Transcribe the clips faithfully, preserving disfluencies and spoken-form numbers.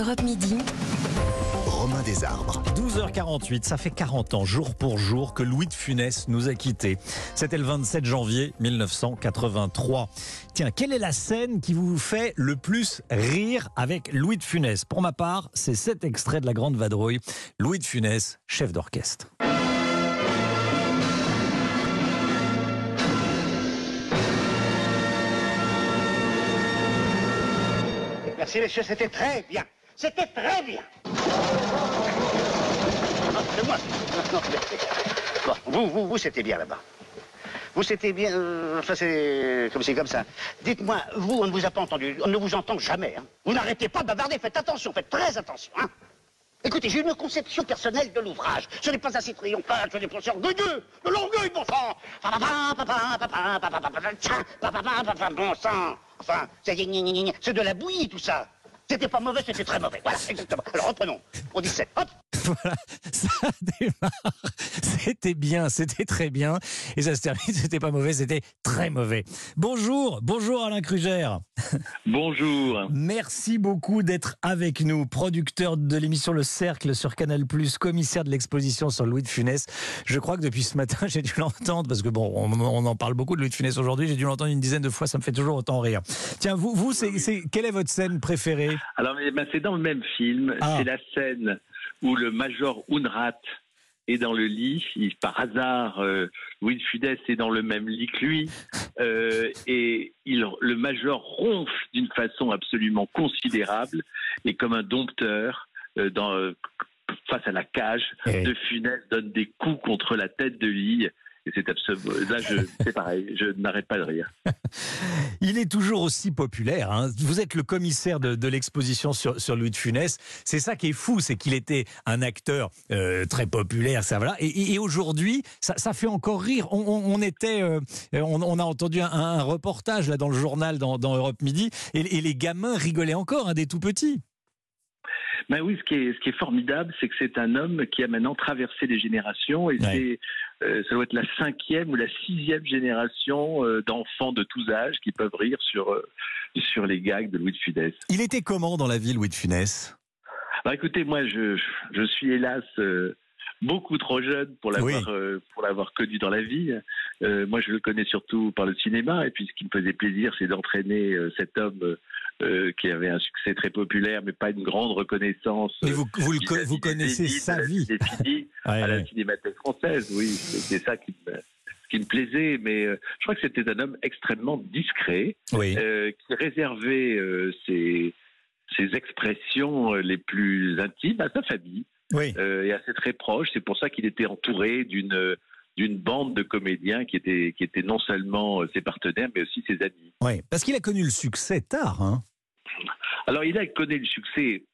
Europe Midi. Romain Desarbres. douze heures quarante-huit, ça fait quarante ans, jour pour jour, que Louis de Funès nous a quittés. C'était le vingt-sept janvier mille neuf cent quatre-vingt-trois. Tiens, quelle est la scène qui vous fait le plus rire avec Louis de Funès? Pour ma part, c'est cet extrait de La Grande Vadrouille. Louis de Funès, chef d'orchestre. Merci messieurs, c'était très bien. C'était très bien. Non, c'est moi. Non, non, mais... Bon, vous, vous, vous, c'était bien là-bas. Vous, c'était bien... Euh, enfin, c'est comme c'est comme ça. Dites-moi, vous, on ne vous a pas entendu. On ne vous entend jamais. Hein. Vous n'arrêtez pas de bavarder. Faites attention, faites très attention. Hein. Écoutez, j'ai une conception personnelle de l'ouvrage. Ce n'est pas assez triomphal, ce n'est pas assez orgueilleux. De l'orgueille, bon sang. Bon sang. Enfin, c'est de la bouillie, tout ça. C'était pas mauvais, c'était très mauvais. Voilà, exactement. Alors reprenons. Au dix-sept. Hop. Voilà, ça démarre. C'était bien, c'était très bien. Et ça se termine, c'était pas mauvais, c'était très mauvais. Bonjour, bonjour Alain Krugère. Bonjour. Merci beaucoup d'être avec nous. Producteur de l'émission Le Cercle sur Canal plus, commissaire de l'exposition sur Louis de Funès. Je crois que depuis ce matin, j'ai dû l'entendre, parce que bon, on, on en parle beaucoup de Louis de Funès aujourd'hui, j'ai dû l'entendre une dizaine de fois, ça me fait toujours autant rire. Tiens, vous, vous c'est, c'est, quelle est votre scène préférée? Alors, ben, c'est dans le même film, ah. C'est la scène où le major Unrat est dans le lit. Il, par hasard, euh, Louis de Funès est dans le même lit que lui. Euh, et il, le major ronfle d'une façon absolument considérable. Et comme un dompteur, euh, dans, euh, face à la cage, et... de Funès donne des coups contre la tête de lit. Et c'est absolument... Là, je... c'est pareil, je n'arrête pas de rire. Il est toujours aussi populaire. Hein. Vous êtes le commissaire de, de l'exposition sur, sur Louis de Funès. C'est ça qui est fou, c'est qu'il était un acteur euh, très populaire, ça voilà. Et, et aujourd'hui, ça, ça fait encore rire. On, on, on était, euh, on, on a entendu un, un reportage là dans le journal, dans, dans Europe Midi, et, et les gamins rigolaient encore, hein, des tout petits. Ben oui, ce qui est, ce qui est formidable, c'est que c'est un homme qui a maintenant traversé les générations et ouais. c'est, euh, ça doit être la cinquième ou la sixième génération euh, d'enfants de tous âges qui peuvent rire sur, euh, sur les gags de Louis de Funès. Il était comment dans la vie, Louis de Funès? Alors écoutez, moi je, je suis hélas euh, beaucoup trop jeune pour l'avoir, oui. euh, pour l'avoir connu dans la vie. Euh, moi je le connais surtout par le cinéma, et puis ce qui me faisait plaisir, c'est d'entraîner euh, cet homme euh, Euh, qui avait un succès très populaire, mais pas une grande reconnaissance. Mais vous, vous, le, vous connaissez élites, sa vie. Définie ouais, à la ouais. Cinémathèque française, oui. C'est ça qui me, qui me plaisait. Mais euh, je crois que c'était un homme extrêmement discret, oui. euh, qui réservait euh, ses, ses expressions les plus intimes à sa famille oui. euh, et à ses très proches. C'est pour ça qu'il était entouré d'une... d'une bande de comédiens qui étaient, qui étaient non seulement ses partenaires, mais aussi ses amis. Oui, parce qu'il a connu le succès tard. Hein. Alors, il a connu le succès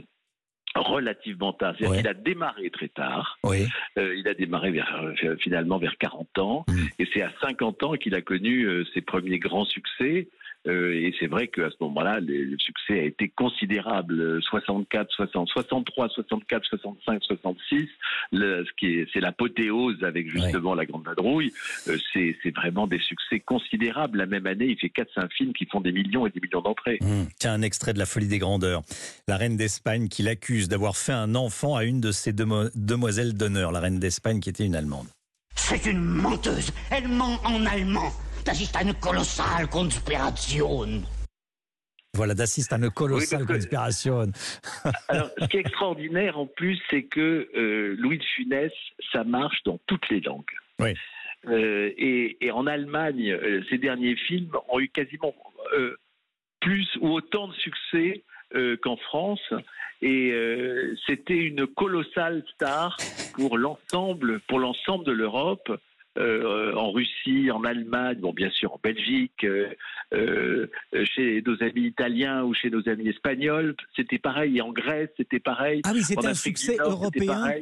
relativement tard. C'est-à-dire ouais. qu'il a démarré très tard. Oui. Euh, il a démarré vers, finalement vers quarante ans. Mmh. Et c'est à cinquante ans qu'il a connu euh, ses premiers grands succès. Euh, et c'est vrai qu'à ce moment-là, le, le succès a été considérable. soixante-quatre, soixante, soixante-trois, soixante-quatre, soixante-cinq, soixante-six, le, ce qui est, c'est l'apothéose avec justement ouais. La Grande Vadrouille. Euh, c'est, c'est vraiment des succès considérables. La même année, il fait quatre cinq films qui font des millions et des millions d'entrées. Mmh. Tiens, un extrait de La Folie des Grandeurs. La reine d'Espagne qui l'accuse d'avoir fait un enfant à une de ses demo- demoiselles d'honneur. La reine d'Espagne qui était une Allemande. C'est une menteuse. Elle ment en allemand. Das ist eine kolossale Konspiration. Voilà, das ist eine kolossale oui, Konspiration. Alors, ce qui est extraordinaire en plus, c'est que euh, Louis de Funès, ça marche dans toutes les langues. Oui. Euh, et, et en Allemagne, euh, ces derniers films ont eu quasiment euh, plus ou autant de succès euh, qu'en France. Et euh, c'était une colossale star pour l'ensemble, pour l'ensemble de l'Europe. Euh, en Russie, en Allemagne, bon bien sûr en Belgique, euh, euh, chez nos amis italiens ou chez nos amis espagnols, c'était pareil. Et en Grèce, c'était pareil. Ah oui, c'était en un Afrique succès du Nord, européen.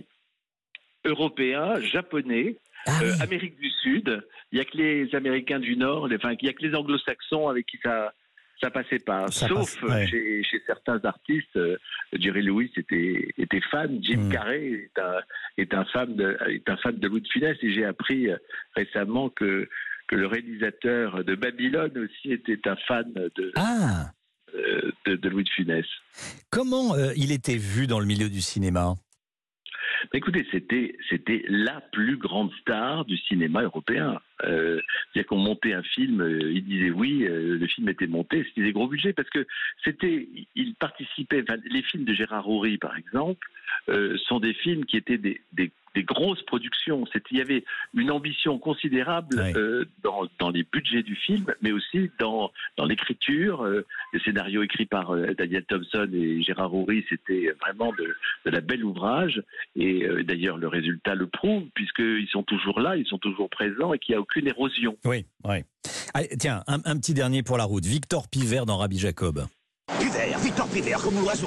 Européen, japonais, ah euh, oui. Amérique du Sud. Il n'y a que les Américains du Nord, les, enfin il n'y a que les Anglo-Saxons avec qui ça ça passait pas. Ça Sauf passe, ouais. chez, chez certains artistes. Euh, Jerry Lewis était, était fan. Jim mm. Carrey est un, est, un fan de, est un fan de Louis de Funès. Et j'ai appris récemment que, que le réalisateur de Babylone aussi était un fan de, ah. euh, de, de Louis de Funès. Comment euh, il était vu dans le milieu du cinéma ? Écoutez, c'était c'était la plus grande star du cinéma européen. Euh, c'est-à-dire qu'on montait un film, euh, il disait oui, euh, le film était monté, c'était des gros budgets parce que c'était, il participait. Enfin, les films de Gérard Houry, par exemple, euh, sont des films qui étaient des, des, des grosses productions. C'était, il y avait une ambition considérable ouais. euh, dans, dans les budgets du film, mais aussi dans dans l'écriture. Euh, les scénarios écrits par euh, Daniel Thompson et Gérard Houry, c'était vraiment de, de la belle ouvrage. Et euh, d'ailleurs, le résultat le prouve, puisqu'ils sont toujours là, ils sont toujours présents et qu'il n'y a aucune érosion. Oui, oui. Allez, tiens, un, un petit dernier pour la route. Victor Pivert dans Rabbi Jacob. Pivert, Victor Pivert, comme l'oiseau.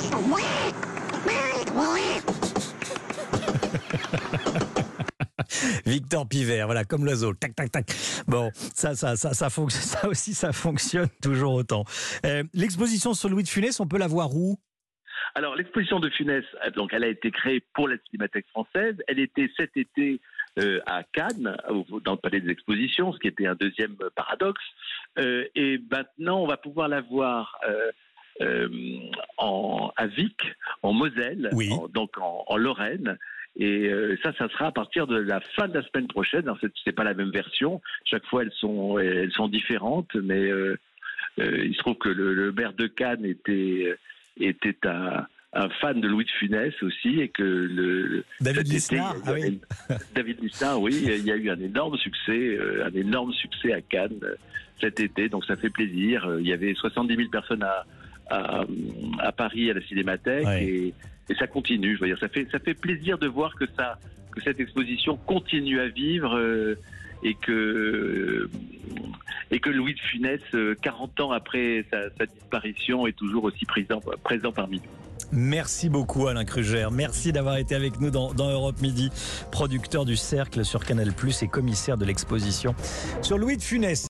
Victor Pivert, voilà, comme l'oiseau, tac, tac, tac. Bon, ça, ça, ça, ça, fonc- ça aussi, ça fonctionne toujours autant. Euh, l'exposition sur Louis de Funès, on peut la voir où ? Alors, l'exposition de Funès, donc, elle a été créée pour la Cinémathèque française. Elle était cet été euh, à Cannes, au, dans le Palais des Expositions, ce qui était un deuxième paradoxe. Euh, et maintenant, on va pouvoir la voir euh, euh, en, à Vic, en Moselle, oui. en, donc en, en Lorraine. Et euh, ça, ça sera à partir de la fin de la semaine prochaine. Alors, c'est, c'est pas la même version. Chaque fois, elles sont, elles sont différentes, mais euh, euh, il se trouve que le, le maire de Cannes était était un, un fan de Louis de Funès aussi, et que le David Lisnard, ah oui. David Lisnard, oui, il y a eu un énorme succès, un énorme succès à Cannes cet été, donc ça fait plaisir. Il y avait soixante-dix mille personnes à, à, à Paris, à la Cinémathèque, ouais. et, et ça continue. Je veux dire, ça fait ça fait plaisir de voir que ça que cette exposition continue à vivre. Euh, et que, et que Louis de Funès, quarante ans après sa, sa disparition, est toujours aussi présent, présent parmi nous. Merci beaucoup Alain Kruger, merci d'avoir été avec nous dans, dans Europe Midi, producteur du Cercle sur Canal plus, et commissaire de l'exposition sur Louis de Funès.